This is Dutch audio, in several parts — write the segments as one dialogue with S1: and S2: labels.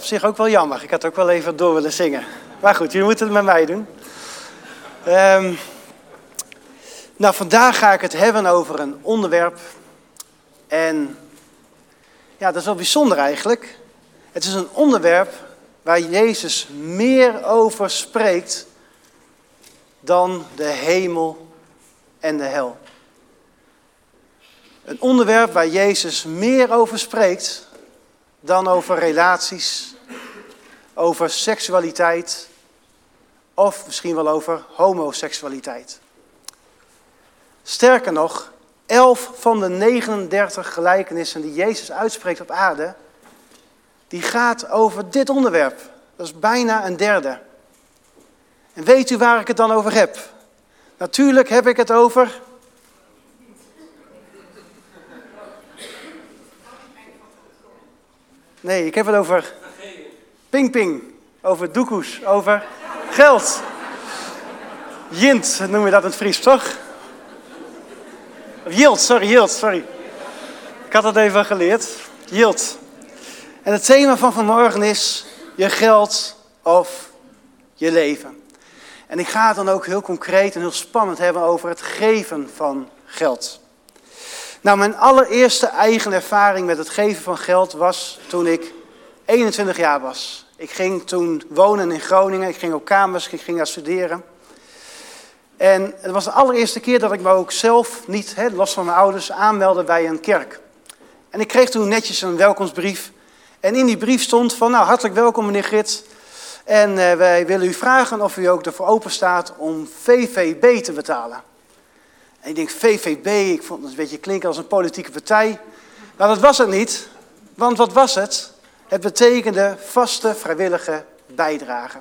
S1: zich ook wel jammer. Ik had ook wel even door willen zingen. Maar goed, jullie moeten het met mij doen. Nou, vandaag ga ik het hebben over een onderwerp. En ja, dat is wel bijzonder eigenlijk. Het is een onderwerp waar Jezus meer over spreekt dan de hemel en de hel. Een onderwerp waar Jezus meer over spreekt dan over relaties, over seksualiteit of misschien wel over homoseksualiteit. Sterker nog, 11 van de 39 gelijkenissen die Jezus uitspreekt op aarde, die gaat over dit onderwerp. Dat is bijna een derde. En weet u waar ik het dan over heb? Natuurlijk heb ik het over... Nee, ik heb het over ping-ping, over doekoes, over geld. Jint noem je dat in het Fries, toch? Yield, sorry. Ik had het even geleerd. Yield. En het thema van vanmorgen is je geld of je leven. En ik ga het dan ook heel concreet en heel spannend hebben over het geven van geld. Nou, mijn allereerste eigen ervaring met het geven van geld was toen ik 21 jaar was. Ik ging toen wonen in Groningen, ik ging op kamers, ik ging daar studeren. En het was de allereerste keer dat ik me ook zelf niet, los van mijn ouders, aanmeldde bij een kerk. En ik kreeg toen netjes een welkomstbrief. En in die brief stond van, nou, hartelijk welkom meneer Grit. En wij willen u vragen of u ook ervoor open staat om VVB te betalen. En ik denk, VVB, ik vond het een beetje klinken als een politieke partij. Maar dat was het niet, want wat was het? Het betekende vaste vrijwillige bijdrage.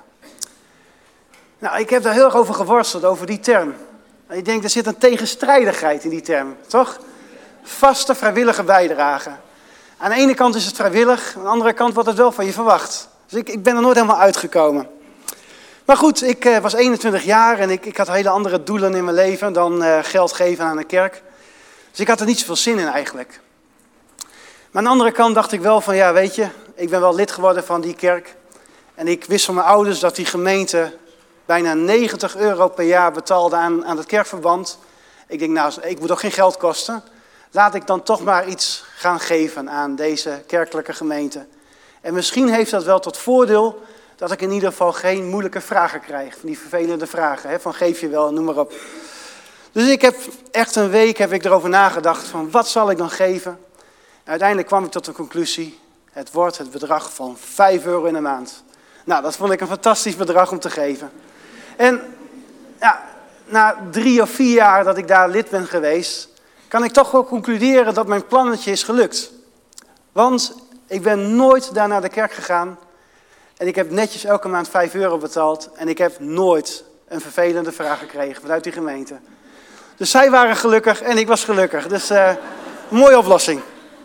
S1: Nou, ik heb daar heel erg over geworsteld, over die term. En ik denk, er zit een tegenstrijdigheid in die term, toch? Vaste vrijwillige bijdrage. Aan de ene kant is het vrijwillig, aan de andere kant wordt het wel van je verwacht. Dus ik ben er nooit helemaal uitgekomen. Maar goed, ik was 21 jaar en ik had hele andere doelen in mijn leven dan geld geven aan een kerk. Dus ik had er niet zoveel zin in eigenlijk. Maar aan de andere kant dacht ik wel van, ja weet je, ik ben wel lid geworden van die kerk. En ik wist van mijn ouders dat die gemeente bijna €90 per jaar betaalde aan het kerkverband. Ik denk, nou, ik moet ook geen geld kosten. Laat ik dan toch maar iets gaan geven aan deze kerkelijke gemeente. En misschien heeft dat wel tot voordeel dat ik in ieder geval geen moeilijke vragen krijg. Van die vervelende vragen, van geef je wel, noem maar op. Dus ik heb echt een week erover nagedacht van wat zal ik dan geven. En uiteindelijk kwam ik tot de conclusie, het wordt het bedrag van €5 in de maand. Nou, dat vond ik een fantastisch bedrag om te geven. En ja, na 3 of 4 jaar dat ik daar lid ben geweest, kan ik toch wel concluderen dat mijn plannetje is gelukt. Want ik ben nooit daar naar de kerk gegaan. En ik heb netjes elke maand €5 betaald. En ik heb nooit een vervelende vraag gekregen vanuit die gemeente. Dus zij waren gelukkig en ik was gelukkig. Dus mooie oplossing.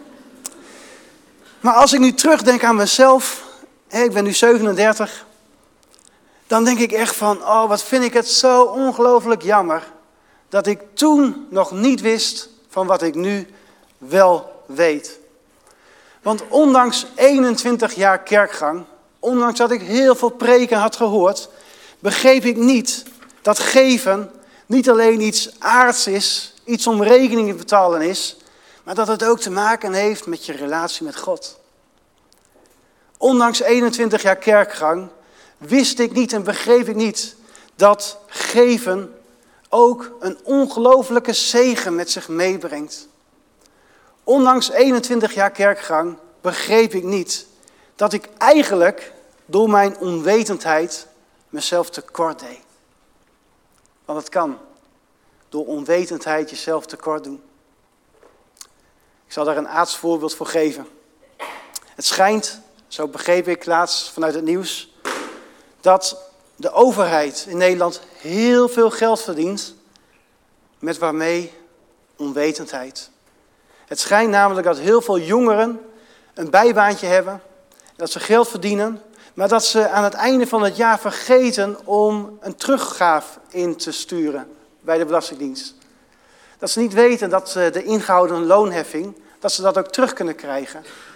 S1: Maar als ik nu terugdenk aan mezelf, ik ben nu 37. Dan denk ik echt van, oh wat vind ik het zo ongelooflijk jammer. Dat ik toen nog niet wist van wat ik nu wel weet. Want ondanks 21 jaar kerkgang, ondanks dat ik heel veel preken had gehoord, begreep ik niet dat geven niet alleen iets aards is, iets om rekening te betalen is, maar dat het ook te maken heeft met je relatie met God. Ondanks 21 jaar kerkgang wist ik niet en begreep ik niet dat geven ook een ongelofelijke zegen met zich meebrengt. Ondanks 21 jaar kerkgang begreep ik niet dat ik eigenlijk door mijn onwetendheid mezelf tekort deed. Want het kan door onwetendheid jezelf tekort doen. Ik zal daar een aards voorbeeld voor geven. Het schijnt, zo begreep ik laatst vanuit het nieuws, dat de overheid in Nederland heel veel geld verdient met waarmee onwetendheid. Het schijnt namelijk dat heel veel jongeren een bijbaantje hebben, dat ze geld verdienen, maar dat ze aan het einde van het jaar vergeten om een teruggaaf in te sturen bij de Belastingdienst. Dat ze niet weten dat ze de ingehouden loonheffing, dat ze dat ook terug kunnen krijgen.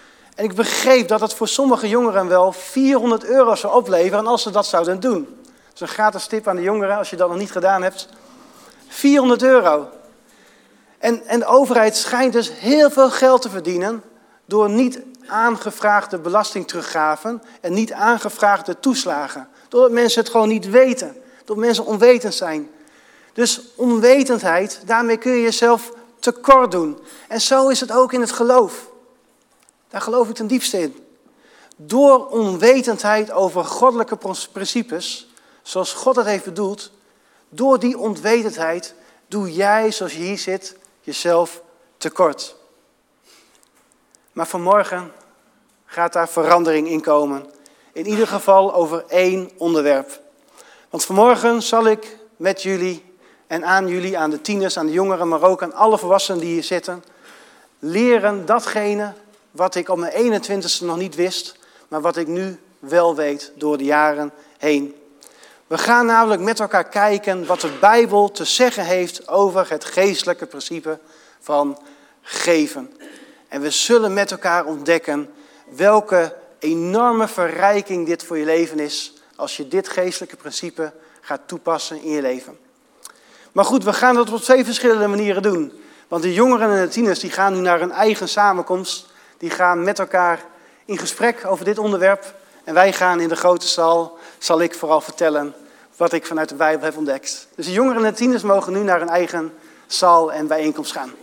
S1: En ik begreep dat het voor sommige jongeren wel €400 zou opleveren als ze dat zouden doen. Dat is een gratis tip aan de jongeren als je dat nog niet gedaan hebt. €400. En de overheid schijnt dus heel veel geld te verdienen door niet aangevraagde belastingteruggaven en niet aangevraagde toeslagen. Doordat mensen het gewoon niet weten. Doordat mensen onwetend zijn. Dus onwetendheid, daarmee kun je jezelf tekort doen. En zo is het ook in het geloof. Daar geloof ik ten diepste in. Door onwetendheid over goddelijke principes, zoals God het heeft bedoeld, door die onwetendheid doe jij, zoals je hier zit, jezelf tekort. Maar vanmorgen gaat daar verandering in komen. In ieder geval over 1 onderwerp. Want vanmorgen zal ik met jullie en aan jullie, aan de tieners, aan de jongeren, maar ook aan alle volwassenen die hier zitten, leren datgene wat ik op mijn 21ste nog niet wist, maar wat ik nu wel weet door de jaren heen. We gaan namelijk met elkaar kijken wat de Bijbel te zeggen heeft over het geestelijke principe van geven. En we zullen met elkaar ontdekken welke enorme verrijking dit voor je leven is als je dit geestelijke principe gaat toepassen in je leven. Maar goed, we gaan dat op 2 verschillende manieren doen. Want de jongeren en de tieners die gaan nu naar hun eigen samenkomst. Die gaan met elkaar in gesprek over dit onderwerp. En wij gaan in de grote zaal, zal ik vooral vertellen wat ik vanuit de Bijbel heb ontdekt. Dus de jongeren en de tieners mogen nu naar hun eigen zaal en bijeenkomst gaan.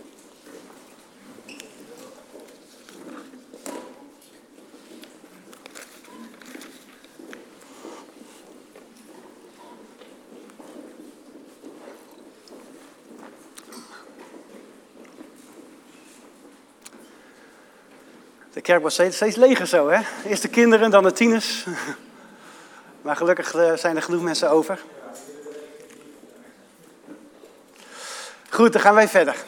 S1: De kerk was steeds leger zo, hè? Eerst de kinderen, dan de tieners. Maar gelukkig zijn er genoeg mensen over. Goed, dan gaan wij verder.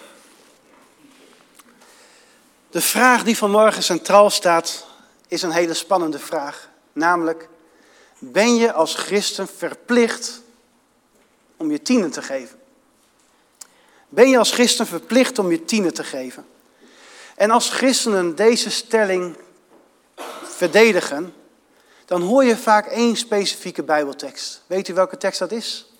S1: De vraag die vanmorgen centraal staat, is een hele spannende vraag. Namelijk, ben je als christen verplicht om je tiende te geven? Ben je als christen verplicht om je tiende te geven? En als christenen deze stelling verdedigen, dan hoor je vaak 1 specifieke Bijbeltekst. Weet u welke tekst dat is?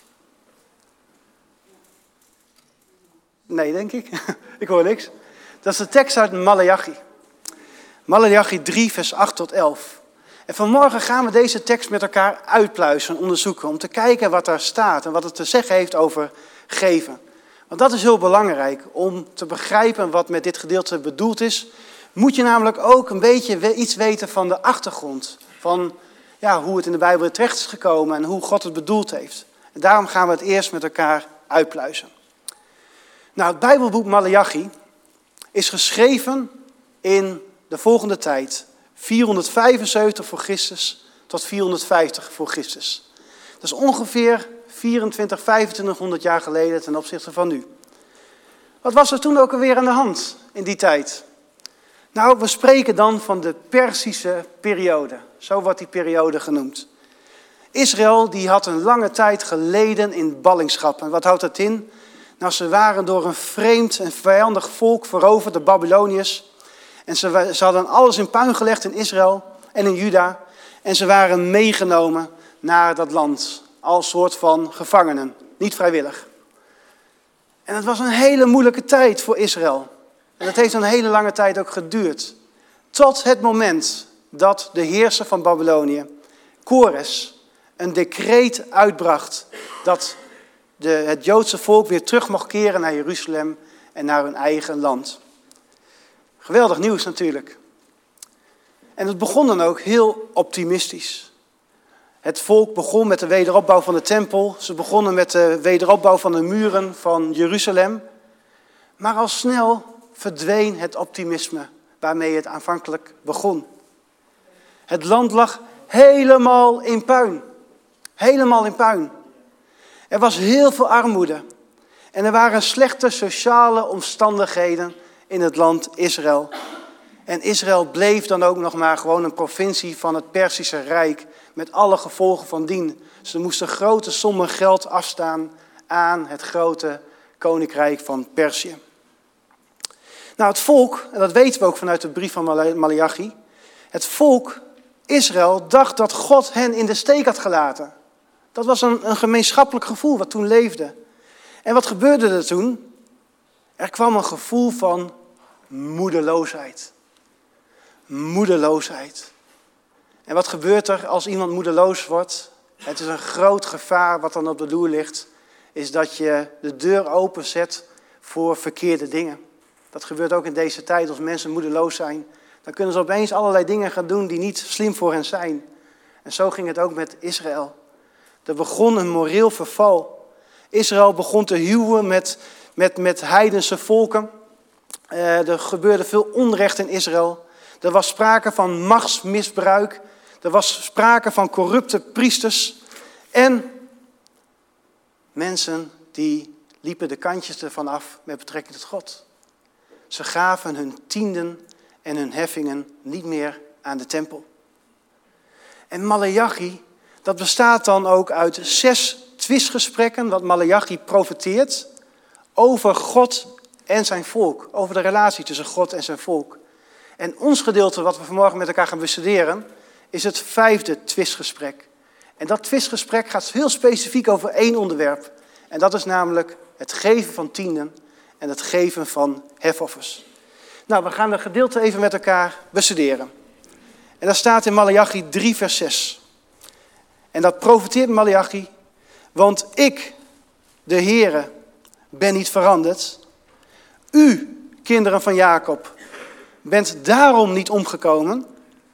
S1: Nee, denk ik. Ik hoor niks. Dat is de tekst uit Maleachi. Maleachi 3, vers 8 tot 11. En vanmorgen gaan we deze tekst met elkaar uitpluizen, onderzoeken, om te kijken wat daar staat en wat het te zeggen heeft over geven. Want dat is heel belangrijk om te begrijpen wat met dit gedeelte bedoeld is. Moet je namelijk ook een beetje iets weten van de achtergrond. Van hoe het in de Bijbel terecht is gekomen en hoe God het bedoeld heeft. En daarom gaan we het eerst met elkaar uitpluizen. Nou, het Bijbelboek Maleachi is geschreven in de volgende tijd. 475 voor Christus tot 450 voor Christus. Dat is ongeveer 2500 jaar geleden ten opzichte van nu. Wat was er toen ook alweer aan de hand in die tijd? Nou, we spreken dan van de Perzische periode. Zo wordt die periode genoemd. Israël die had een lange tijd geleden in ballingschap. En wat houdt dat in? Nou, ze waren door een vreemd en vijandig volk veroverd, de Babyloniërs. En ze hadden alles in puin gelegd in Israël en in Juda. En ze waren meegenomen naar dat land. Als soort van gevangenen, niet vrijwillig. En het was een hele moeilijke tijd voor Israël. En dat heeft een hele lange tijd ook geduurd. Tot het moment dat de heerser van Babylonië, Kores, een decreet uitbracht dat het Joodse volk weer terug mocht keren naar Jeruzalem en naar hun eigen land. Geweldig nieuws natuurlijk. En het begon dan ook heel optimistisch. Het volk begon met de wederopbouw van de tempel. Ze begonnen met de wederopbouw van de muren van Jeruzalem. Maar al snel verdween het optimisme waarmee het aanvankelijk begon. Het land lag helemaal in puin. Helemaal in puin. Er was heel veel armoede. En er waren slechte sociale omstandigheden in het land Israël. En Israël bleef dan ook nog maar gewoon een provincie van het Perzische Rijk. Met alle gevolgen van dien. Ze moesten grote sommen geld afstaan aan het grote koninkrijk van Perzië. Nou, het volk, en dat weten we ook vanuit de brief van Maleachi, Het volk Israël dacht dat God hen in de steek had gelaten. Dat was een gemeenschappelijk gevoel wat toen leefde. En wat gebeurde er toen? Er kwam een gevoel van moedeloosheid. Moedeloosheid. En wat gebeurt er als iemand moedeloos wordt? Het is een groot gevaar wat dan op de loer ligt. Is dat je de deur openzet voor verkeerde dingen. Dat gebeurt ook in deze tijd als mensen moedeloos zijn. Dan kunnen ze opeens allerlei dingen gaan doen die niet slim voor hen zijn. En zo ging het ook met Israël. Er begon een moreel verval. Israël begon te huwen met heidense volken. Er gebeurde veel onrecht in Israël. Er was sprake van machtsmisbruik. Er was sprake van corrupte priesters. En mensen die liepen de kantjes ervan af met betrekking tot God. Ze gaven hun tienden en hun heffingen niet meer aan de tempel. En Maleachi, dat bestaat dan ook uit 6 twistgesprekken, wat Maleachi profeteert over God en zijn volk. Over de relatie tussen God en zijn volk. En ons gedeelte, wat we vanmorgen met elkaar gaan bestuderen, is het 5e twistgesprek. En dat twistgesprek gaat heel specifiek over 1 onderwerp. En dat is namelijk het geven van tienden en het geven van hefoffers. Nou, we gaan dat gedeelte even met elkaar bestuderen. En dat staat in Maleachi 3 vers 6. En dat profeteert Maleachi. Want ik, de Heere, ben niet veranderd. U, kinderen van Jacob, bent daarom niet omgekomen.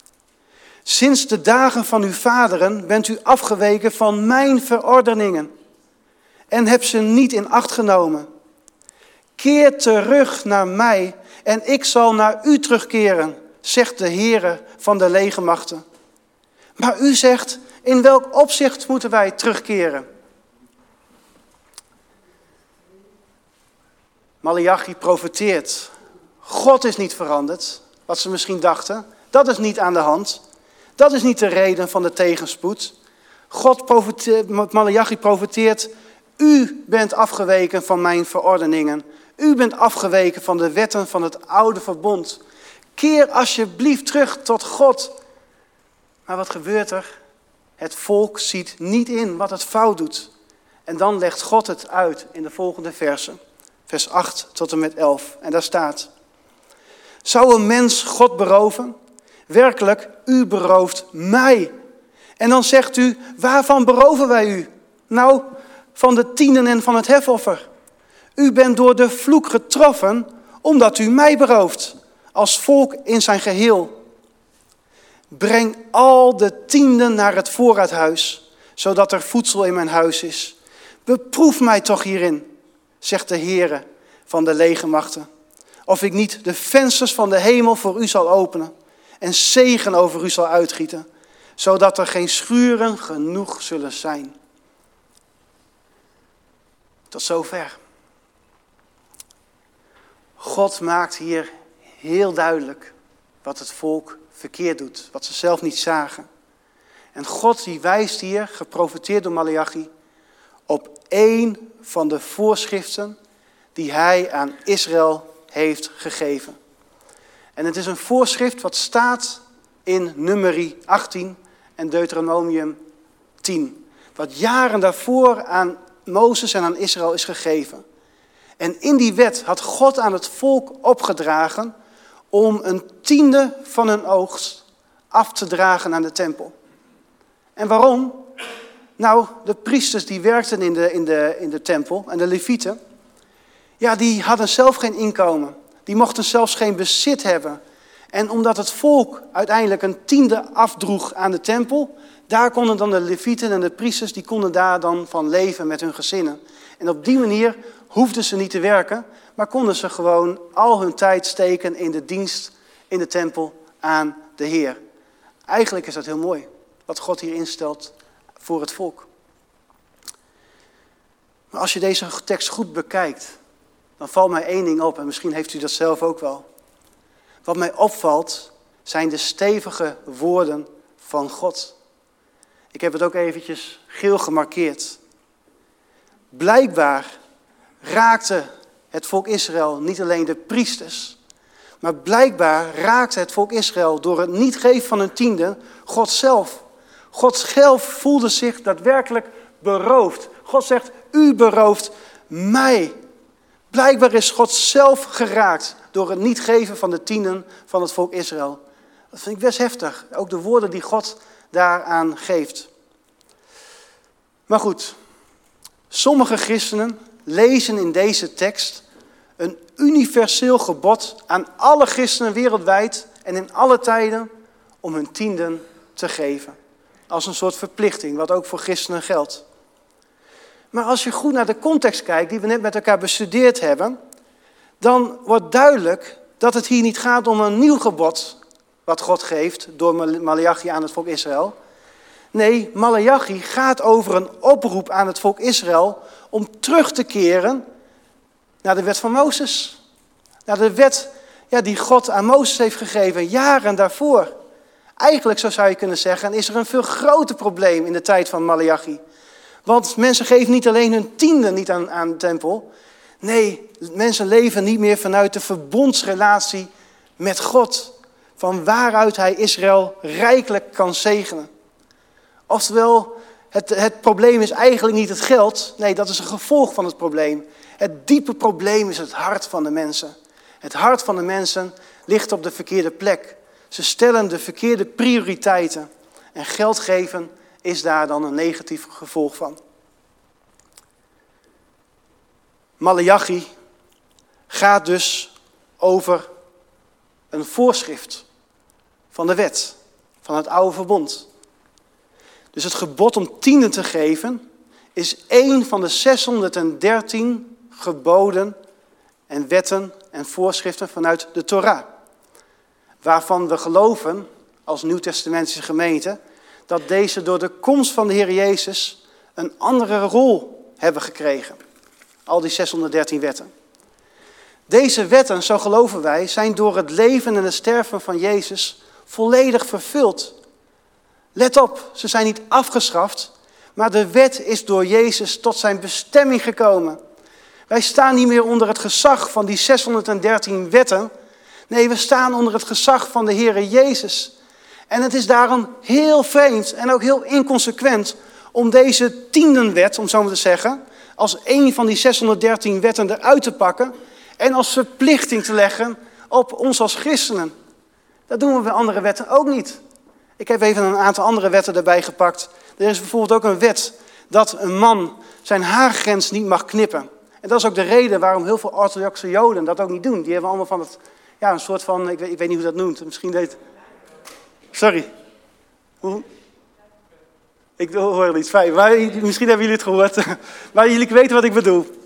S1: Sinds de dagen van uw vaderen bent u afgeweken van mijn verordeningen. En hebt ze niet in acht genomen. Keer terug naar mij en ik zal naar u terugkeren, zegt de Heere van de legermachten. Maar u zegt, in welk opzicht moeten wij terugkeren? Maleachi profeteert. God is niet veranderd, wat ze misschien dachten. Dat is niet aan de hand. Dat is niet de reden van de tegenspoed. Maleachi profeteert, u bent afgeweken van mijn verordeningen. U bent afgeweken van de wetten van het oude verbond. Keer alsjeblieft terug tot God. Maar wat gebeurt er? Het volk ziet niet in wat het fout doet. En dan legt God het uit in de volgende versen. Vers 8 tot en met 11. En daar staat: Zou een mens God beroven? Werkelijk, u berooft mij. En dan zegt u, waarvan beroven wij u? Nou, van de tienden en van het hefoffer. U bent door de vloek getroffen, omdat u mij berooft, als volk in zijn geheel. Breng al de tienden naar het voorraadhuis, zodat er voedsel in mijn huis is. Beproef mij toch hierin, zegt de Heere van de legermachten, of ik niet de vensters van de hemel voor u zal openen en zegen over u zal uitgieten, zodat er geen schuren genoeg zullen zijn. Tot zover. God maakt hier heel duidelijk wat het volk verkeerd doet, wat ze zelf niet zagen. En God die wijst hier, geprofeteerd door Maleachi, op 1 van de voorschriften die hij aan Israël heeft gegeven. En het is een voorschrift wat staat in Numeri 18 en Deuteronomium 10. Wat jaren daarvoor aan Mozes en aan Israël is gegeven. En in die wet had God aan het volk opgedragen om een tiende van hun oogst af te dragen aan de tempel. En waarom? Nou, de priesters die werkten in de tempel en de levieten, ja, die hadden zelf geen inkomen. Die mochten zelfs geen bezit hebben. En omdat het volk uiteindelijk een tiende afdroeg aan de tempel, daar konden dan de levieten en de priesters, die konden daar dan van leven met hun gezinnen. En op die manier hoefden ze niet te werken, maar konden ze gewoon al hun tijd steken in de dienst in de tempel aan de Heer. Eigenlijk is dat heel mooi, wat God hier instelt voor het volk. Maar als je deze tekst goed bekijkt, dan valt mij 1 ding op, en misschien heeft u dat zelf ook wel. Wat mij opvalt, zijn de stevige woorden van God. Ik heb het ook eventjes geel gemarkeerd. Blijkbaar raakte het volk Israël niet alleen de priesters, Maar blijkbaar raakte het volk Israël door het niet geven van hun tiende God zelf. God zelf voelde zich daadwerkelijk beroofd. God zegt, u berooft mij. Blijkbaar is God zelf geraakt door het niet geven van de tienden van het volk Israël. Dat vind ik best heftig. Ook de woorden die God daaraan geeft. Maar goed, sommige christenen lezen in deze tekst een universeel gebod aan alle christenen wereldwijd en in alle tijden om hun tienden te geven. Als een soort verplichting, wat ook voor christenen geldt. Maar als je goed naar de context kijkt, die we net met elkaar bestudeerd hebben, dan wordt duidelijk dat het hier niet gaat om een nieuw gebod wat God geeft door Maleachi aan het volk Israël. Nee, Maleachi gaat over een oproep aan het volk Israël om terug te keren naar de wet van Mozes. Naar de wet die God aan Mozes heeft gegeven, jaren daarvoor. Eigenlijk, zo zou je kunnen zeggen, is er een veel groter probleem in de tijd van Maleachi. Want mensen geven niet alleen hun tiende niet aan de tempel. Nee, mensen leven niet meer vanuit de verbondsrelatie met God. Van waaruit hij Israël rijkelijk kan zegenen. Oftewel, het probleem is eigenlijk niet het geld. Nee, dat is een gevolg van het probleem. Het diepe probleem is het hart van de mensen. Het hart van de mensen ligt op de verkeerde plek. Ze stellen de verkeerde prioriteiten. En geld geven is daar dan een negatief gevolg van. Maleachi gaat dus over een voorschrift van de wet, van het oude verbond. Dus het gebod om tienden te geven is één van de 613 geboden en wetten en voorschriften vanuit de Torah. Waarvan we geloven, als Nieuwtestamentische gemeente, dat deze door de komst van de Heer Jezus een andere rol hebben gekregen. Al die 613 wetten. Deze wetten, zo geloven wij, zijn door het leven en het sterven van Jezus volledig vervuld. Let op, ze zijn niet afgeschaft, maar de wet is door Jezus tot zijn bestemming gekomen. Wij staan niet meer onder het gezag van die 613 wetten. Nee, we staan onder het gezag van de Heere Jezus. En het is daarom heel vreemd en ook heel inconsequent om deze tiendenwet, om zo maar te zeggen, als een van die 613 wetten eruit te pakken en als verplichting te leggen op ons als christenen. Dat doen we bij andere wetten ook niet. Ik heb even een aantal andere wetten erbij gepakt. Er is bijvoorbeeld ook een wet dat een man zijn haargrens niet mag knippen. En dat is ook de reden waarom heel veel orthodoxe Joden dat ook niet doen. Die hebben allemaal van het, een soort van, ik weet niet hoe dat noemt. Misschien deed... Sorry. Hoe? Ik hoor er iets fijn, maar misschien hebben jullie het gehoord. Maar jullie weten wat ik bedoel.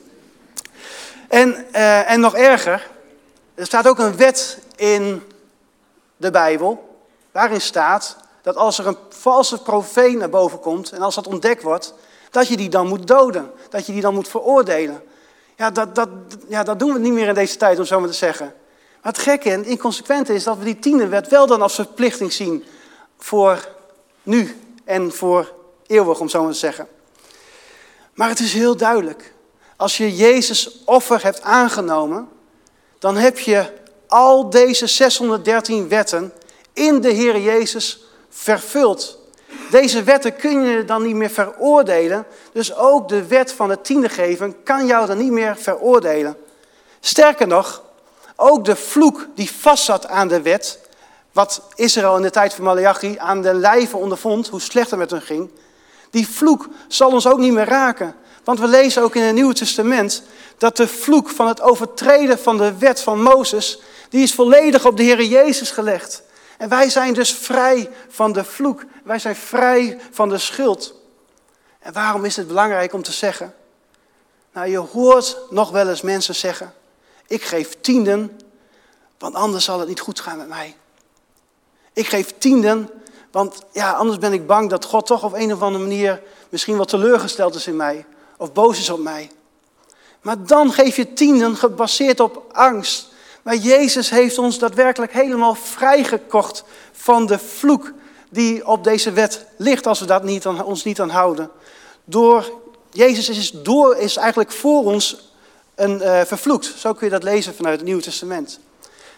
S1: En nog erger, er staat ook een wet in de Bijbel, waarin staat dat als er een valse profeet naar boven komt en als dat ontdekt wordt, dat je die dan moet doden, dat je die dan moet veroordelen. Dat doen we niet meer in deze tijd, om zo maar te zeggen. Maar het gekke en het inconsequente is dat we die tiendenwet wel dan als verplichting zien voor nu en voor eeuwig, om zo maar te zeggen. Maar het is heel duidelijk. Als je Jezus' offer hebt aangenomen, dan heb je al deze 613 wetten in de Heer Jezus vervuld. Deze wetten kun je dan niet meer veroordelen. Dus ook de wet van het tiende geven kan jou dan niet meer veroordelen. Sterker nog, ook de vloek die vastzat aan de wet, wat Israël in de tijd van Maleachi aan de lijve ondervond, hoe slecht het met hen ging, die vloek zal ons ook niet meer raken. Want we lezen ook in het Nieuwe Testament dat de vloek van het overtreden van de wet van Mozes, die is volledig op de Heer Jezus gelegd. En wij zijn dus vrij van de vloek. Wij zijn vrij van de schuld. En waarom is het belangrijk om te zeggen? Nou, je hoort nog wel eens mensen zeggen, ik geef tienden, want anders zal het niet goed gaan met mij. Ik geef tienden, want anders ben ik bang dat God toch op een of andere manier misschien wel teleurgesteld is in mij. Of boos is op mij. Maar dan geef je tienden gebaseerd op angst. Maar Jezus heeft ons daadwerkelijk helemaal vrijgekocht van de vloek die op deze wet ligt als we dat ons niet aan houden. Jezus is eigenlijk voor ons vervloekt. Zo kun je dat lezen vanuit het Nieuwe Testament.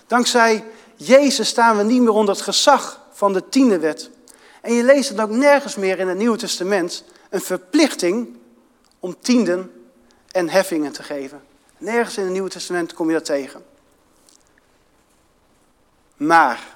S1: Dankzij Jezus staan we niet meer onder het gezag van de 10e wet. En je leest het ook nergens meer in het Nieuwe Testament, een verplichting om tienden en heffingen te geven. Nergens in het Nieuwe Testament kom je dat tegen. Maar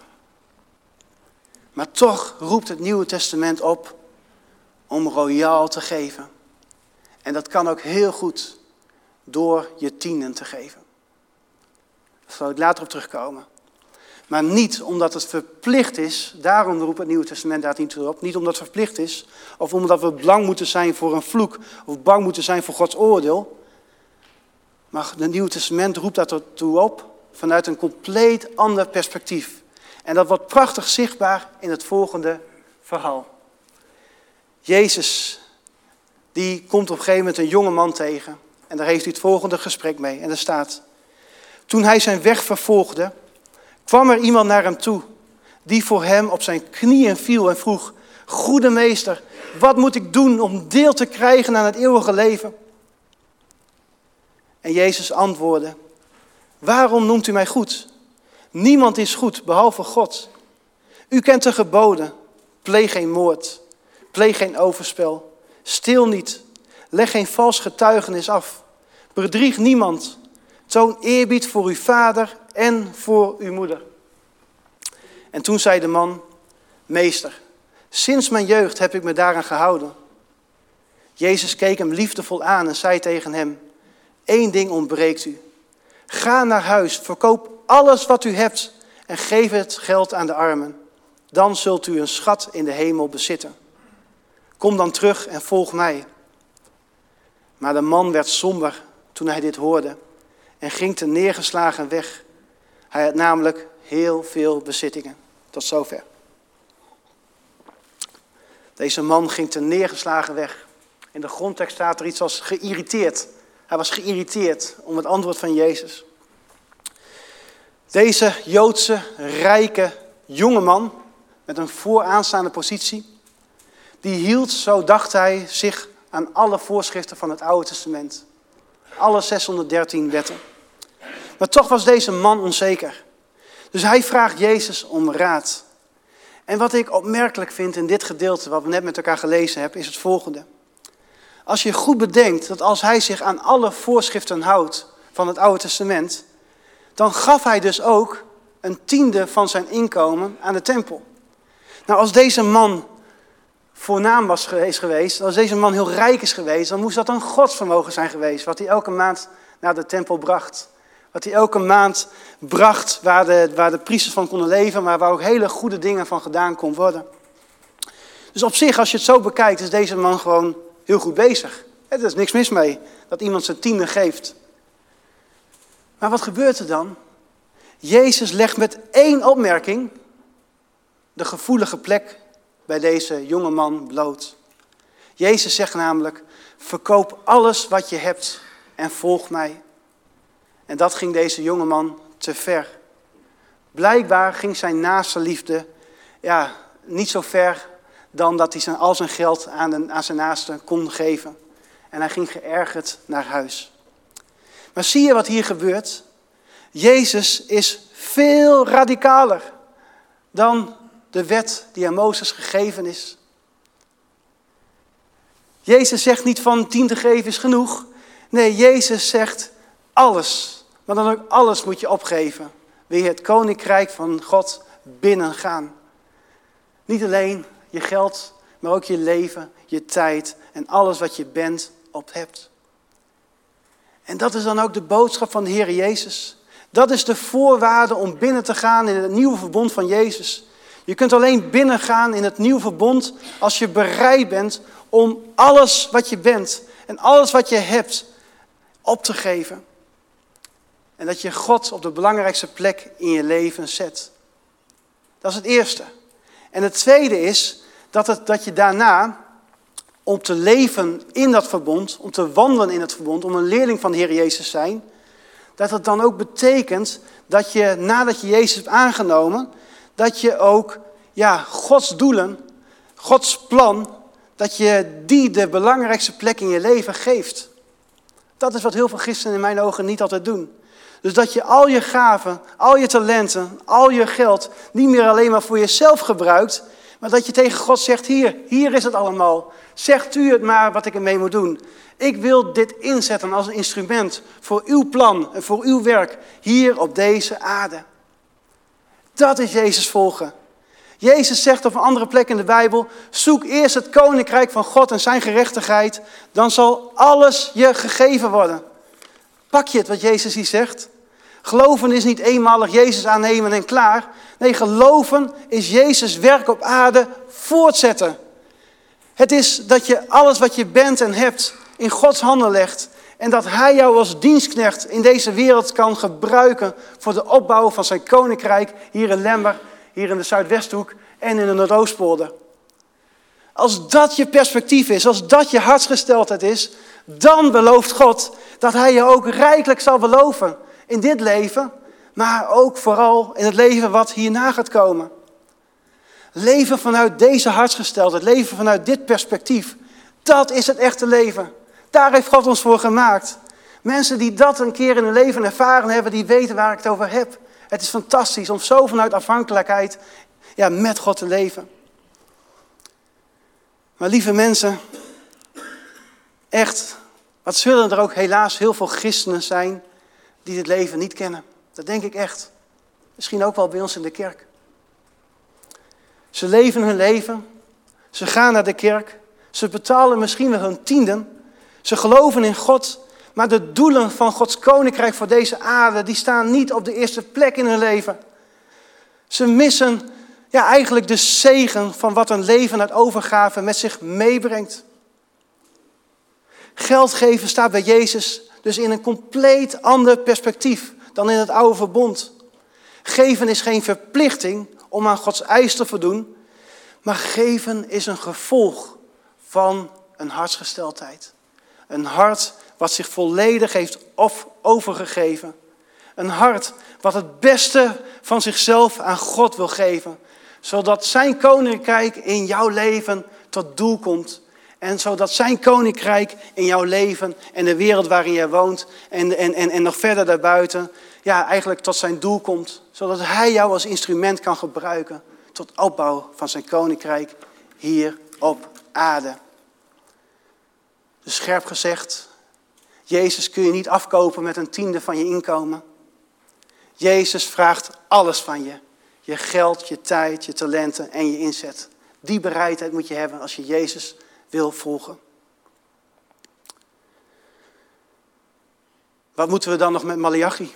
S1: toch roept het Nieuwe Testament op om royaal te geven. En dat kan ook heel goed door je tienden te geven. Daar zal ik later op terugkomen. Maar niet omdat het verplicht is, daarom roept het Nieuwe Testament daar niet op. Niet omdat het verplicht is, of omdat we bang moeten zijn voor een vloek, of bang moeten zijn voor Gods oordeel. Maar het Nieuwe Testament roept daartoe op vanuit een compleet ander perspectief. En dat wordt prachtig zichtbaar in het volgende verhaal. Jezus, die komt op een gegeven moment een jonge man tegen. En daar heeft hij het volgende gesprek mee. En er staat: toen hij zijn weg vervolgde, kwam er iemand naar hem toe, die voor hem op zijn knieën viel en vroeg: goede meester, wat moet ik doen om deel te krijgen aan het eeuwige leven? En Jezus antwoordde: waarom noemt u mij goed? Niemand is goed, behalve God. U kent de geboden: pleeg geen moord, pleeg geen overspel, steel niet, leg geen vals getuigenis af, bedrieg niemand, toon eerbied voor uw vader en voor uw moeder. En toen zei de man: meester, sinds mijn jeugd heb ik me daaraan gehouden. Jezus keek hem liefdevol aan en zei tegen hem: 1 ding ontbreekt u. Ga naar huis, verkoop alles wat u hebt en geef het geld aan de armen. Dan zult u een schat in de hemel bezitten. Kom dan terug en volg mij. Maar de man werd somber toen hij dit hoorde en ging te neergeslagen weg. Hij had namelijk heel veel bezittingen. Tot zover. Deze man ging te neergeslagen weg. In de grondtekst staat er iets als geïrriteerd. Hij was geïrriteerd om het antwoord van Jezus. Deze Joodse, rijke, jonge man met een vooraanstaande positie, die hield, zo dacht hij, zich aan alle voorschriften van het Oude Testament. Alle 613 wetten. Maar toch was deze man onzeker. Dus hij vraagt Jezus om raad. En wat ik opmerkelijk vind in dit gedeelte, wat we net met elkaar gelezen hebben, is het volgende. Als je goed bedenkt dat als hij zich aan alle voorschriften houdt van het Oude Testament, dan gaf hij dus ook 1/10 van zijn inkomen aan de tempel. Nou, als deze man voornaam is geweest, als deze man heel rijk is geweest, dan moest dat een godsvermogen zijn geweest, wat hij elke maand naar de tempel bracht. Wat hij elke maand bracht waar de priesters van konden leven, maar waar ook hele goede dingen van gedaan kon worden. Dus op zich, als je het zo bekijkt, is deze man gewoon heel goed bezig. Er is niks mis mee dat iemand zijn 10e geeft. Maar wat gebeurt er dan? Jezus legt met 1 opmerking de gevoelige plek bij deze jonge man bloot. Jezus zegt namelijk: verkoop alles wat je hebt en volg mij. En dat ging deze jonge man te ver. Blijkbaar ging zijn naaste liefde niet zo ver dan dat hij al zijn geld aan zijn naaste kon geven. En hij ging geërgerd naar huis. Maar zie je wat hier gebeurt? Jezus is veel radicaler dan de wet die aan Mozes gegeven is. Jezus zegt niet van 10 te geven is genoeg. Nee, Jezus zegt alles. Maar dan ook alles moet je opgeven. Wil je het koninkrijk van God binnengaan. Niet alleen je geld, maar ook je leven, je tijd en alles wat je bent op hebt. En dat is dan ook de boodschap van de Heer Jezus. Dat is de voorwaarde om binnen te gaan in het nieuwe verbond van Jezus. Je kunt alleen binnengaan in het nieuwe verbond als je bereid bent om alles wat je bent en alles wat je hebt op te geven. En dat je God op de belangrijkste plek in je leven zet. Dat is het eerste. En het tweede is dat je daarna, om te leven in dat verbond, om te wandelen in het verbond, om een leerling van de Heer Jezus te zijn, dat het dan ook betekent dat je, nadat je Jezus hebt aangenomen, dat je ook Gods doelen, Gods plan, dat je die de belangrijkste plek in je leven geeft. Dat is wat heel veel christenen in mijn ogen niet altijd doen. Dus dat je al je gaven, al je talenten, al je geld niet meer alleen maar voor jezelf gebruikt, maar dat je tegen God zegt, hier is het allemaal. Zegt u het maar wat ik ermee moet doen. Ik wil dit inzetten als een instrument voor uw plan en voor uw werk hier op deze aarde. Dat is Jezus volgen. Jezus zegt op een andere plek in de Bijbel, zoek eerst het koninkrijk van God en zijn gerechtigheid, dan zal alles je gegeven worden. Pak je het wat Jezus hier zegt? Geloven is niet eenmalig Jezus aannemen en klaar. Nee, geloven is Jezus werk op aarde voortzetten. Het is dat je alles wat je bent en hebt in Gods handen legt. En dat Hij jou als dienstknecht in deze wereld kan gebruiken voor de opbouw van zijn koninkrijk hier in Lemmer, hier in de Zuidwesthoek en in de Noordoostpolder. Als dat je perspectief is, als dat je hartsgesteldheid is, dan belooft God dat Hij je ook rijkelijk zal beloven in dit leven, maar ook vooral in het leven wat hierna gaat komen. Leven vanuit deze hartsgesteldheid, leven vanuit dit perspectief, dat is het echte leven. Daar heeft God ons voor gemaakt. Mensen die dat een keer in hun leven ervaren hebben, die weten waar ik het over heb. Het is fantastisch om zo vanuit afhankelijkheid met God te leven. Maar lieve mensen, echt, wat zullen er ook helaas heel veel christenen zijn die dit leven niet kennen. Dat denk ik echt. Misschien ook wel bij ons in de kerk. Ze leven hun leven, ze gaan naar de kerk, ze betalen misschien wel hun tienden, ze geloven in God, maar de doelen van Gods koninkrijk voor deze aarde, die staan niet op de eerste plek in hun leven. Ze missen eigenlijk de zegen van wat een leven uit overgave met zich meebrengt. Geld geven staat bij Jezus dus in een compleet ander perspectief dan in het oude verbond. Geven is geen verplichting om aan Gods eis te voldoen, maar geven is een gevolg van een hartsgesteldheid. Een hart wat zich volledig heeft overgegeven. Een hart wat het beste van zichzelf aan God wil geven. Zodat zijn koninkrijk in jouw leven tot doel komt. En zodat zijn koninkrijk in jouw leven en de wereld waarin jij woont en nog verder daarbuiten, eigenlijk tot zijn doel komt. Zodat hij jou als instrument kan gebruiken tot opbouw van zijn koninkrijk hier op aarde. Dus scherp gezegd, Jezus kun je niet afkopen met een tiende van je inkomen. Jezus vraagt alles van je. Je geld, je tijd, je talenten en je inzet. Die bereidheid moet je hebben als je Jezus wil volgen. Wat moeten we dan nog met Maleachi?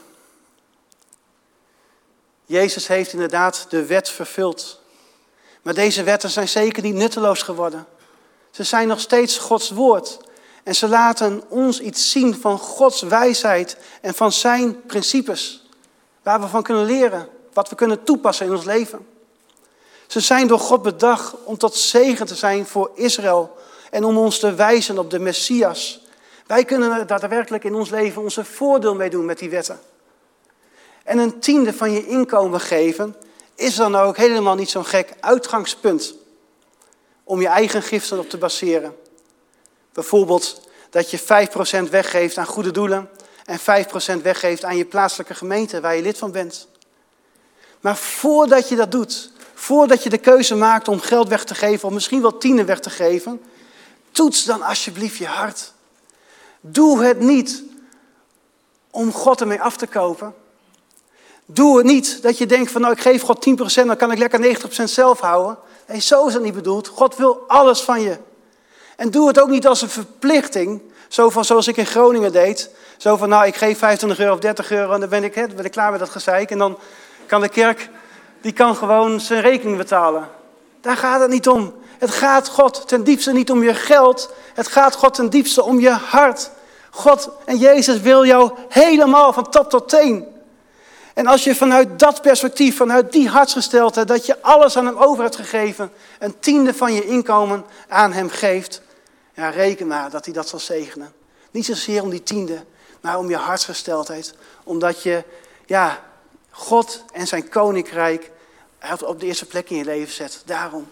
S1: Jezus heeft inderdaad de wet vervuld. Maar deze wetten zijn zeker niet nutteloos geworden. Ze zijn nog steeds Gods woord. En ze laten ons iets zien van Gods wijsheid en van zijn principes. Waar we van kunnen leren, wat we kunnen toepassen in ons leven. Ze zijn door God bedacht om tot zegen te zijn voor Israël en om ons te wijzen op de Messias. Wij kunnen er daadwerkelijk in ons leven onze voordeel mee doen met die wetten. En een tiende van je inkomen geven is dan ook helemaal niet zo'n gek uitgangspunt om je eigen giften op te baseren. Bijvoorbeeld dat je 5% weggeeft aan goede doelen en 5% weggeeft aan je plaatselijke gemeente waar je lid van bent. Maar voordat je dat doet, voordat je de keuze maakt om geld weg te geven of misschien wel tienden weg te geven, toets dan alsjeblieft je hart. Doe het niet om God ermee af te kopen. Doe het niet dat je denkt van ik geef God 10%, dan kan ik lekker 90% zelf houden. Nee, zo is het niet bedoeld. God wil alles van je. En doe het ook niet als een verplichting, zo van zoals ik in Groningen deed. Zo van ik geef 25 euro of 30 euro en dan ben ik klaar met dat gezeik. En dan kan de kerk, die kan gewoon zijn rekening betalen. Daar gaat het niet om. Het gaat God ten diepste niet om je geld. Het gaat God ten diepste om je hart. God en Jezus wil jou helemaal van top tot teen. En als je vanuit dat perspectief, vanuit die hartsgesteldheid, dat je alles aan hem over hebt gegeven, een tiende van je inkomen aan hem geeft, reken maar dat hij dat zal zegenen. Niet zozeer om die tiende, maar om je hartsgesteldheid. Omdat je, God en zijn koninkrijk op de eerste plek in je leven zet. Daarom.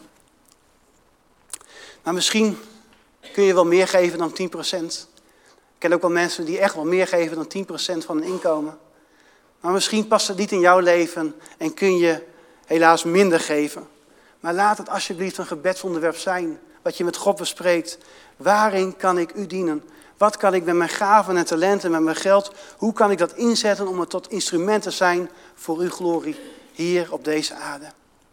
S1: Maar misschien kun je wel meer geven dan 10%. Ik ken ook wel mensen die echt wel meer geven dan 10% van hun inkomen. Maar misschien past het niet in jouw leven en kun je helaas minder geven. Maar laat het alsjeblieft een gebedsonderwerp zijn, wat je met God bespreekt. Waarin kan ik u dienen? Wat kan ik met mijn gaven en talenten, met mijn geld, hoe kan ik dat inzetten om het tot instrument te zijn voor uw glorie hier op deze aarde?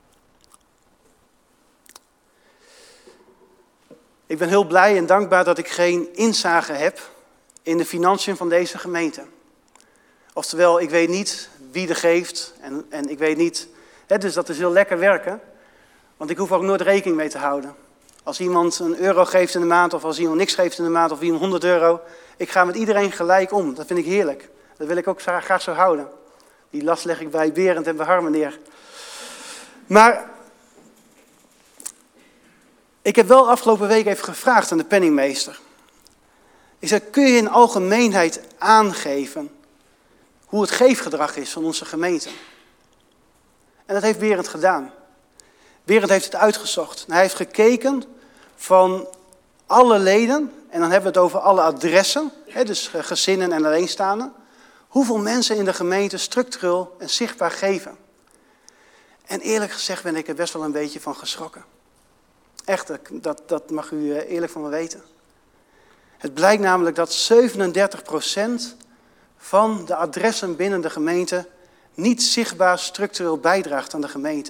S1: Ik ben heel blij en dankbaar dat ik geen inzage heb in de financiën van deze gemeente. Oftewel, ik weet niet wie er geeft en ik weet niet, dus dat is heel lekker werken. Want ik hoef ook nooit rekening mee te houden. Als iemand €1 geeft in de maand of als iemand niks geeft in de maand of iemand €100. Ik ga met iedereen gelijk om. Dat vind ik heerlijk. Dat wil ik ook graag zo houden. Die last leg ik bij Berend en bij Harmen neer. Maar ik heb wel afgelopen week even gevraagd aan de penningmeester. Ik zei, kun je in algemeenheid aangeven hoe het geefgedrag is van onze gemeente? En dat heeft Berend gedaan. Berend heeft het uitgezocht. Hij heeft gekeken van alle leden, en dan hebben we het over alle adressen, dus gezinnen en alleenstaanden, hoeveel mensen in de gemeente structureel en zichtbaar geven. En eerlijk gezegd ben ik er best wel een beetje van geschrokken. Echt, dat mag u eerlijk van me weten. Het blijkt namelijk dat 37% van de adressen binnen de gemeente niet zichtbaar structureel bijdraagt aan de gemeente.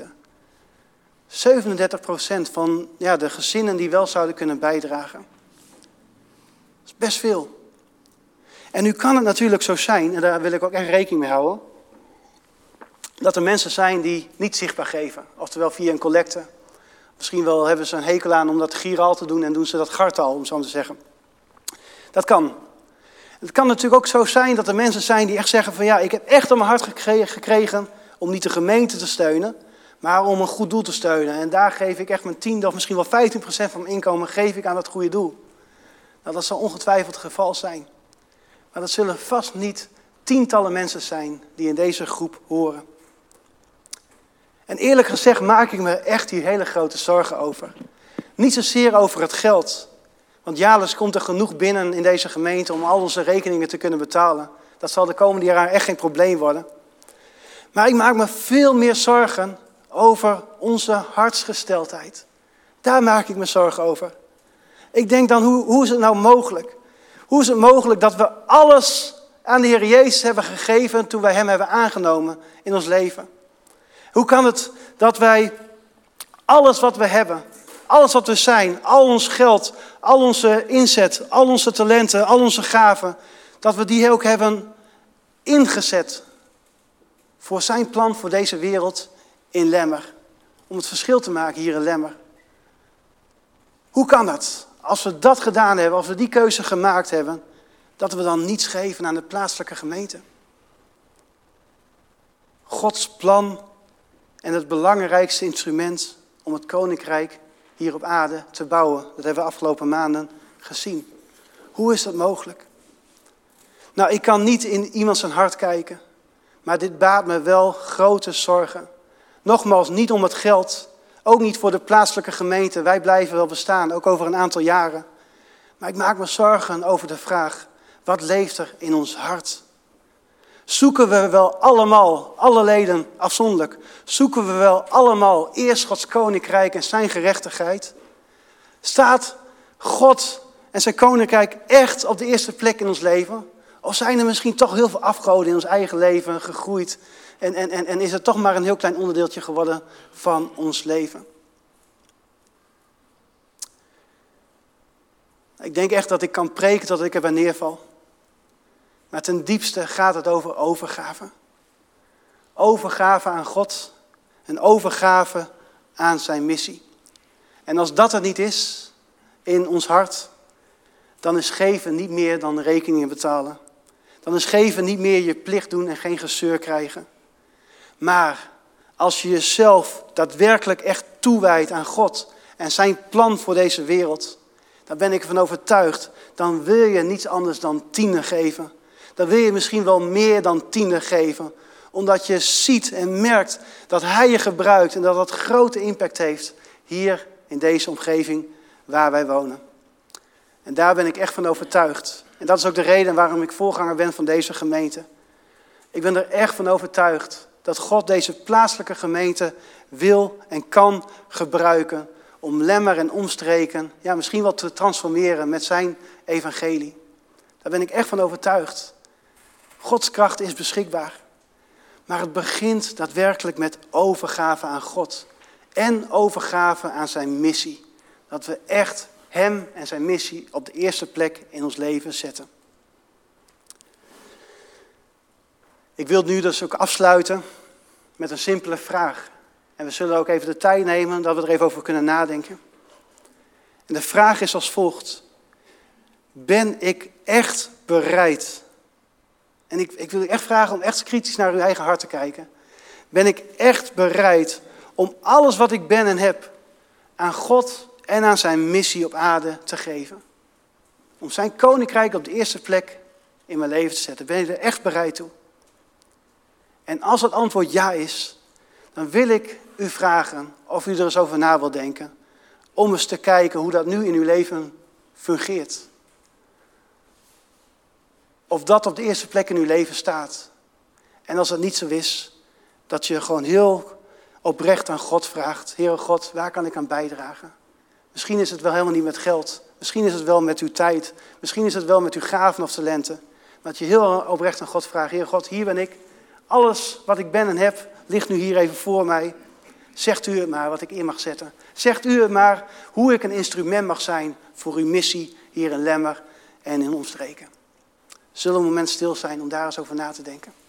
S1: 37% van de gezinnen die wel zouden kunnen bijdragen. Dat is best veel. En nu kan het natuurlijk zo zijn, en daar wil ik ook echt rekening mee houden, dat er mensen zijn die niet zichtbaar geven. Oftewel via een collecte. Misschien wel hebben ze een hekel aan om dat giraal te doen en doen ze dat gartaal, om zo maar te zeggen. Dat kan. Het kan natuurlijk ook zo zijn dat er mensen zijn die echt zeggen van ik heb echt op mijn hart gekregen om niet de gemeente te steunen, maar om een goed doel te steunen. En daar geef ik echt mijn 10 of misschien wel 15% van mijn inkomen geef ik aan dat goede doel. Nou, dat zal ongetwijfeld het geval zijn. Maar dat zullen vast niet tientallen mensen zijn die in deze groep horen. En eerlijk gezegd maak ik me echt hier hele grote zorgen over. Niet zozeer over het geld. Want jaarlijks komt er genoeg binnen in deze gemeente om al onze rekeningen te kunnen betalen. Dat zal de komende jaren echt geen probleem worden. Maar ik maak me veel meer zorgen over onze hartsgesteldheid. Daar maak ik me zorgen over. Ik denk dan, hoe is het nou mogelijk? Hoe is het mogelijk dat we alles aan de Heer Jezus hebben gegeven toen wij Hem hebben aangenomen in ons leven? Hoe kan het dat wij alles wat we hebben, alles wat we zijn, al ons geld, al onze inzet, al onze talenten, al onze gaven, dat we die ook hebben ingezet voor zijn plan voor deze wereld in Lemmer. Om het verschil te maken hier in Lemmer. Hoe kan dat? Als we dat gedaan hebben, als we die keuze gemaakt hebben, dat we dan niets geven aan de plaatselijke gemeente. Gods plan en het belangrijkste instrument om het koninkrijk hier op aarde te bouwen. Dat hebben we afgelopen maanden gezien. Hoe is dat mogelijk? Nou, ik kan niet in iemand zijn hart kijken, maar dit baart me wel grote zorgen. Nogmaals, niet om het geld, ook niet voor de plaatselijke gemeente. Wij blijven wel bestaan, ook over een aantal jaren. Maar ik maak me zorgen over de vraag, wat leeft er in ons hart? Zoeken we wel allemaal, alle leden afzonderlijk, zoeken we wel allemaal eerst Gods koninkrijk en zijn gerechtigheid? Staat God en zijn koninkrijk echt op de eerste plek in ons leven? Of zijn er misschien toch heel veel afgoden in ons eigen leven gegroeid en is het toch maar een heel klein onderdeeltje geworden van ons leven? Ik denk echt dat ik kan preken tot ik erbij neerval. Maar ten diepste gaat het over overgave. Overgave aan God en overgave aan zijn missie. En als dat er niet is in ons hart, dan is geven niet meer dan rekeningen betalen. Dan is geven niet meer je plicht doen en geen gezeur krijgen. Maar als je jezelf daadwerkelijk echt toewijdt aan God en zijn plan voor deze wereld, dan ben ik ervan overtuigd, dan wil je niets anders dan tienden geven. Dan wil je misschien wel meer dan tienden geven. Omdat je ziet en merkt dat hij je gebruikt en dat dat grote impact heeft hier in deze omgeving waar wij wonen. En daar ben ik echt van overtuigd. En dat is ook de reden waarom ik voorganger ben van deze gemeente. Ik ben er echt van overtuigd dat God deze plaatselijke gemeente wil en kan gebruiken om Lemmer en omstreken, ja, misschien wel te transformeren met zijn evangelie. Daar ben ik echt van overtuigd. Gods kracht is beschikbaar. Maar het begint daadwerkelijk met overgave aan God. En overgave aan zijn missie. Dat we echt hem en zijn missie op de eerste plek in ons leven zetten. Ik wil nu dus ook afsluiten met een simpele vraag. En we zullen ook even de tijd nemen dat we er even over kunnen nadenken. En de vraag is als volgt. Ben ik echt bereid? En ik wil u echt vragen om echt kritisch naar uw eigen hart te kijken. Ben ik echt bereid om alles wat ik ben en heb aan God en aan zijn missie op aarde te geven? Om zijn koninkrijk op de eerste plek in mijn leven te zetten. Ben je er echt bereid toe? En als het antwoord ja is, dan wil ik u vragen of u er eens over na wilt denken. Om eens te kijken hoe dat nu in uw leven fungeert. Of dat op de eerste plek in uw leven staat. En als dat niet zo is, dat je gewoon heel oprecht aan God vraagt. Heere God, waar kan ik aan bijdragen? Misschien is het wel helemaal niet met geld. Misschien is het wel met uw tijd. Misschien is het wel met uw gaven of talenten. Maar dat je heel oprecht aan God vraagt. Heere God, hier ben ik. Alles wat ik ben en heb, ligt nu hier even voor mij. Zegt u het maar wat ik in mag zetten. Zegt u het maar hoe ik een instrument mag zijn voor uw missie hier in Lemmer en in omstreken. Zullen we een moment stil zijn om daar eens over na te denken?